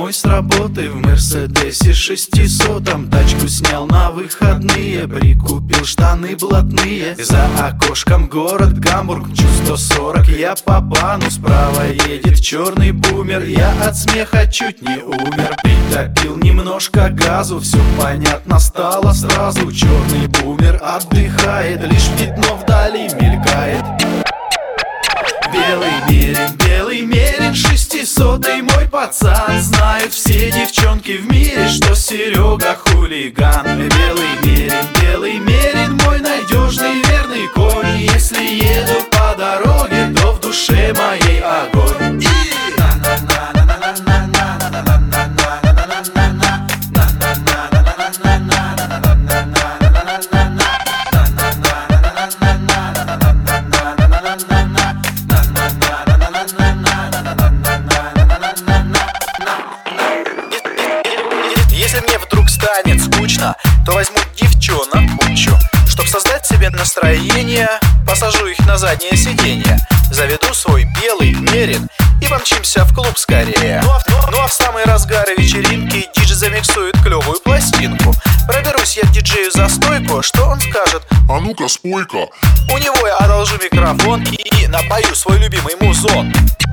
домой с работы в Мерседесе 600-м. Тачку снял на выходные, прикупил штаны блатные. За окошком город Гамбург, мчу 140 я по бану. Справа едет черный бумер, я от смеха чуть не умер. Притопил немножко газу, все понятно стало сразу. Черный бумер отдыхает, лишь пятно вдали мелькает. Белый мерин, 600-й мой пацан. Знают все девчонки в мире, что Серега хулиган. Белый мерин, мой надежный верный конь. Если еду по дороге, то в душе моей огонь. Если мне вдруг станет скучно, то возьму девчонок кучу. Чтоб создать себе настроение, посажу их на заднее сиденье. Заведу свой белый мерин и помчимся в клуб скорее. Ну а в самый разгар вечеринки диджей замиксует клевую пластинку. Проберусь я к диджею за стойку, что он скажет? А ну-ка, спой-ка. У него я одолжу микрофон и напою свой любимый музон.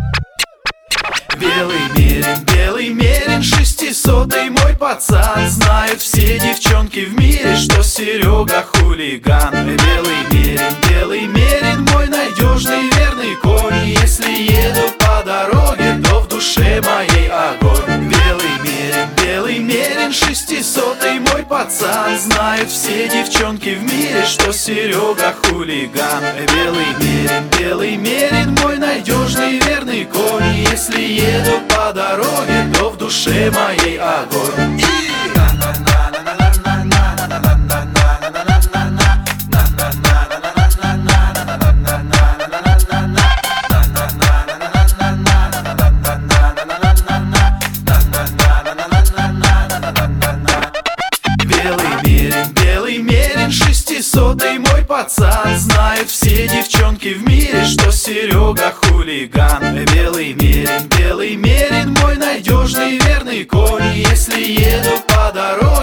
Белый мерин, 600-й мой пацан. Знают все девчонки в мире, что Серега хулиган. Белый мерин, мой надежный верный конь. Если еду по дороге, то в душе моей огонь. Белый мерин, 600-й мой пацан. Знают все девчонки в мире, что Серега хулиган. Белый мерин, мой надежный верный конь. Если еду по дороге, то в душе моей огонь. Белый мерин, 600-й мой пацан. Знают все девчонки в мире, что Серега хулиган. Белый мерин, мой надежный верный конь. Если еду по дороге,